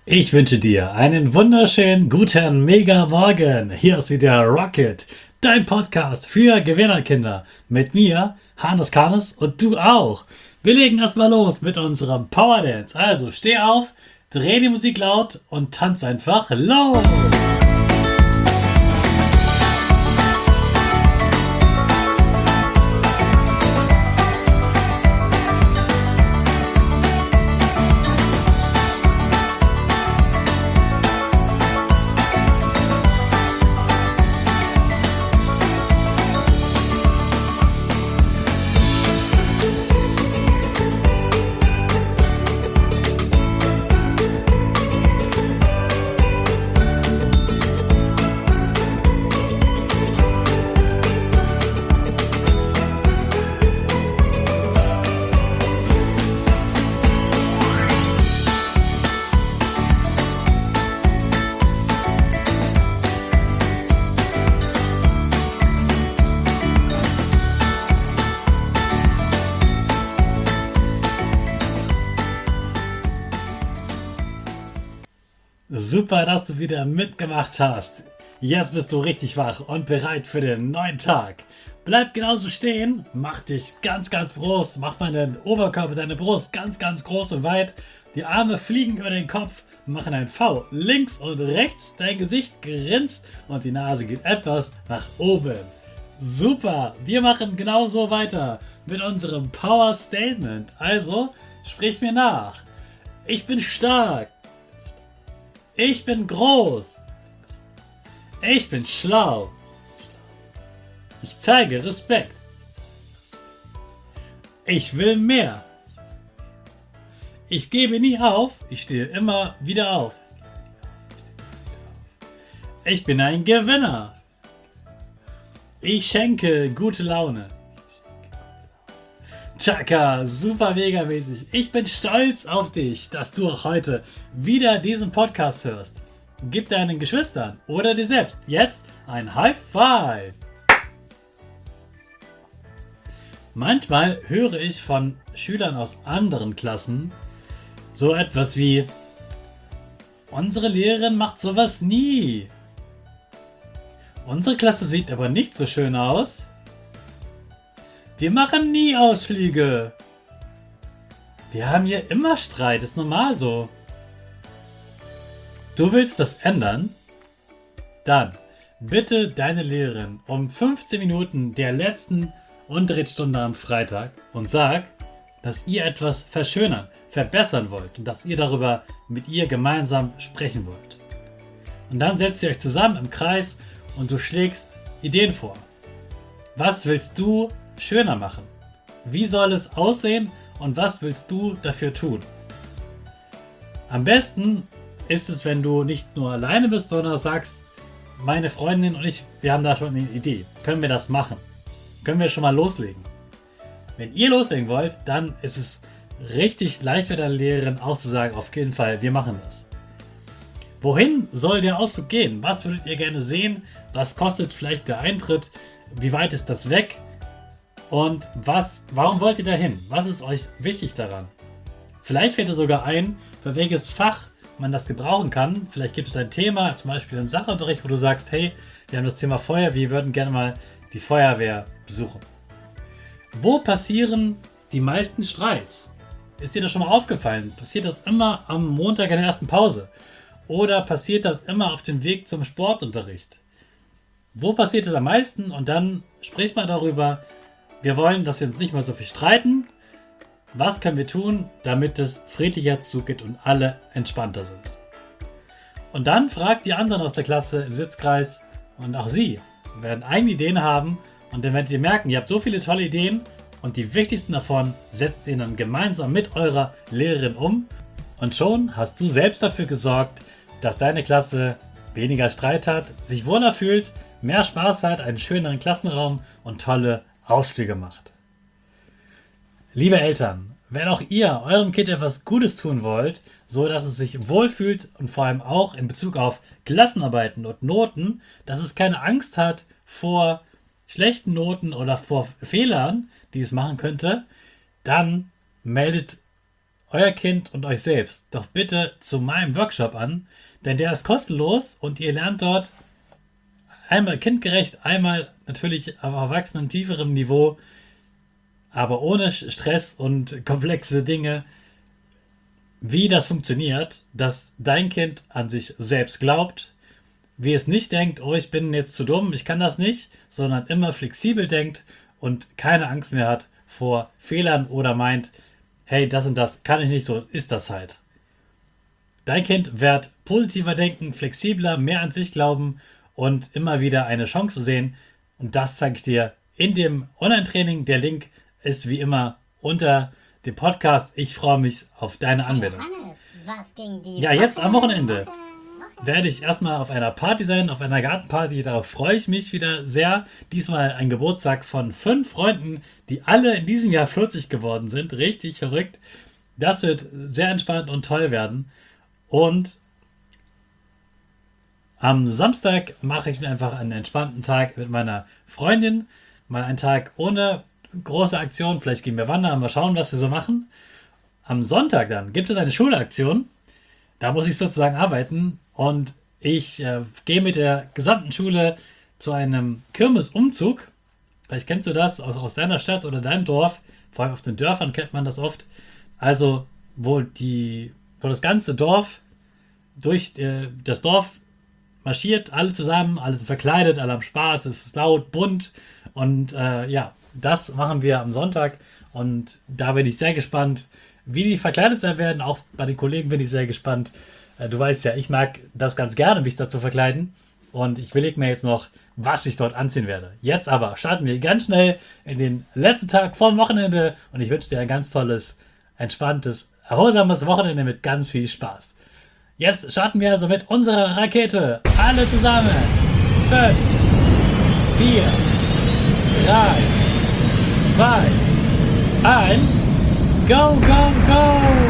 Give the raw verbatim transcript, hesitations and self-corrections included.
Ich wünsche dir einen wunderschönen guten Mega Morgen. Hier ist wieder Rocket, dein Podcast für Gewinnerkinder. Mit mir, Hannes Karnes, und du auch. Wir legen erstmal los mit unserem Power Dance. Also steh auf, dreh die Musik laut und tanz einfach los. Super, dass du wieder mitgemacht hast. Jetzt bist du richtig wach und bereit für den neuen Tag. Bleib genauso stehen, mach dich ganz, ganz groß, mach mal deinen Oberkörper, deine Brust ganz, ganz groß und weit. Die Arme fliegen über den Kopf, machen ein V links und rechts, dein Gesicht grinst und die Nase geht etwas nach oben. Super, wir machen genauso weiter mit unserem Power Statement. Also, sprich mir nach. Ich bin stark. Ich bin groß. Ich bin schlau. Ich zeige Respekt. Ich will mehr. Ich gebe nie auf. Ich stehe immer wieder auf. Ich bin ein Gewinner. Ich schenke gute Laune. Chaka, super mega mäßig. Ich bin stolz auf dich, dass du auch heute wieder diesen Podcast hörst. Gib deinen Geschwistern oder dir selbst jetzt ein High Five. Manchmal höre ich von Schülern aus anderen Klassen so etwas wie: Unsere Lehrerin macht sowas nie. Unsere Klasse sieht aber nicht so schön aus. Wir machen nie Ausflüge. Wir haben hier immer Streit, ist normal so. Du willst das ändern? Dann bitte deine Lehrerin um fünfzehn Minuten der letzten Unterrichtsstunde am Freitag und sag, dass ihr etwas verschönern, verbessern wollt und dass ihr darüber mit ihr gemeinsam sprechen wollt. Und dann setzt ihr euch zusammen im Kreis und du schlägst Ideen vor. Was willst du schöner machen? Wie soll es aussehen und was willst du dafür tun? Am besten ist es, wenn du nicht nur alleine bist, sondern sagst, meine Freundin und ich, wir haben da schon eine Idee. Können wir das machen? Können wir schon mal loslegen? Wenn ihr loslegen wollt, dann ist es richtig leicht für deine Lehrerin auch zu sagen, auf jeden Fall, wir machen das. Wohin soll der Ausflug gehen? Was würdet ihr gerne sehen? Was kostet vielleicht der Eintritt? Wie weit ist das weg? Und was, warum wollt ihr dahin? Was ist euch wichtig daran? Vielleicht fällt dir sogar ein, für welches Fach man das gebrauchen kann. Vielleicht gibt es ein Thema, zum Beispiel im Sachunterricht, wo du sagst, hey, wir haben das Thema Feuer, wir würden gerne mal die Feuerwehr besuchen. Wo passieren die meisten Streits? Ist dir das schon mal aufgefallen? Passiert das immer am Montag in der ersten Pause? Oder passiert das immer auf dem Weg zum Sportunterricht? Wo passiert es am meisten? Und dann sprich mal darüber. Wir wollen, dass wir uns nicht mehr so viel streiten. Was können wir tun, damit es friedlicher zugeht und alle entspannter sind? Und dann fragt die anderen aus der Klasse im Sitzkreis und auch sie werden eigene Ideen haben und dann werdet ihr merken, ihr habt so viele tolle Ideen und die wichtigsten davon setzt ihr dann gemeinsam mit eurer Lehrerin um und schon hast du selbst dafür gesorgt, dass deine Klasse weniger Streit hat, sich wohler fühlt, mehr Spaß hat, einen schöneren Klassenraum und tolle Ausflüge macht. Liebe Eltern, wenn auch ihr eurem Kind etwas Gutes tun wollt, so dass es sich wohlfühlt und vor allem auch in Bezug auf Klassenarbeiten und Noten, dass es keine Angst hat vor schlechten Noten oder vor Fehlern, die es machen könnte, dann meldet euer Kind und euch selbst doch bitte zu meinem Workshop an, denn der ist kostenlos und ihr lernt dort einmal kindgerecht, einmal natürlich auf erwachsenem, tieferem Niveau, aber ohne Stress und komplexe Dinge, wie das funktioniert, dass dein Kind an sich selbst glaubt, wie es nicht denkt, oh, ich bin jetzt zu dumm, ich kann das nicht, sondern immer flexibel denkt und keine Angst mehr hat vor Fehlern oder meint, hey, das und das kann ich nicht, so ist das halt. Dein Kind wird positiver denken, flexibler, mehr an sich glauben und immer wieder eine Chance sehen. Und das zeige ich dir in dem Online-Training. Der Link ist wie immer unter dem Podcast. Ich freue mich auf deine Anmeldung. Hannes, was ging die Ja, jetzt am Woche? Wochenende werde ich erstmal auf einer Party sein, auf einer Gartenparty. Darauf freue ich mich wieder sehr. Diesmal ein Geburtstag von fünf Freunden, die alle in diesem Jahr vierzig geworden sind. Richtig verrückt. Das wird sehr entspannt und toll werden. Und am Samstag mache ich mir einfach einen entspannten Tag mit meiner Freundin. Mal einen Tag ohne große Aktion. Vielleicht gehen wir wandern, mal schauen, was wir so machen. Am Sonntag dann gibt es eine Schulaktion. Da muss ich sozusagen arbeiten. Und ich äh, gehe mit der gesamten Schule zu einem Kirmesumzug. Vielleicht kennst du das aus, aus deiner Stadt oder deinem Dorf. Vor allem auf den Dörfern kennt man das oft. Also, wo, die, wo das ganze Dorf durch äh, das Dorf marschiert, alle zusammen, alles verkleidet, alle haben Spaß, es ist laut, bunt. Und äh, ja, das machen wir am Sonntag. Und da bin ich sehr gespannt, wie die verkleidet sein werden. Auch bei den Kollegen bin ich sehr gespannt. Du weißt ja, ich mag das ganz gerne, mich dazu verkleiden. Und ich überlege mir jetzt noch, was ich dort anziehen werde. Jetzt aber starten wir ganz schnell in den letzten Tag vorm Wochenende. Und ich wünsche dir ein ganz tolles, entspanntes, erholsames Wochenende mit ganz viel Spaß. Jetzt starten wir also mit unserer Rakete. Alle zusammen. fünf, vier, drei, zwei, eins. Go, go, go!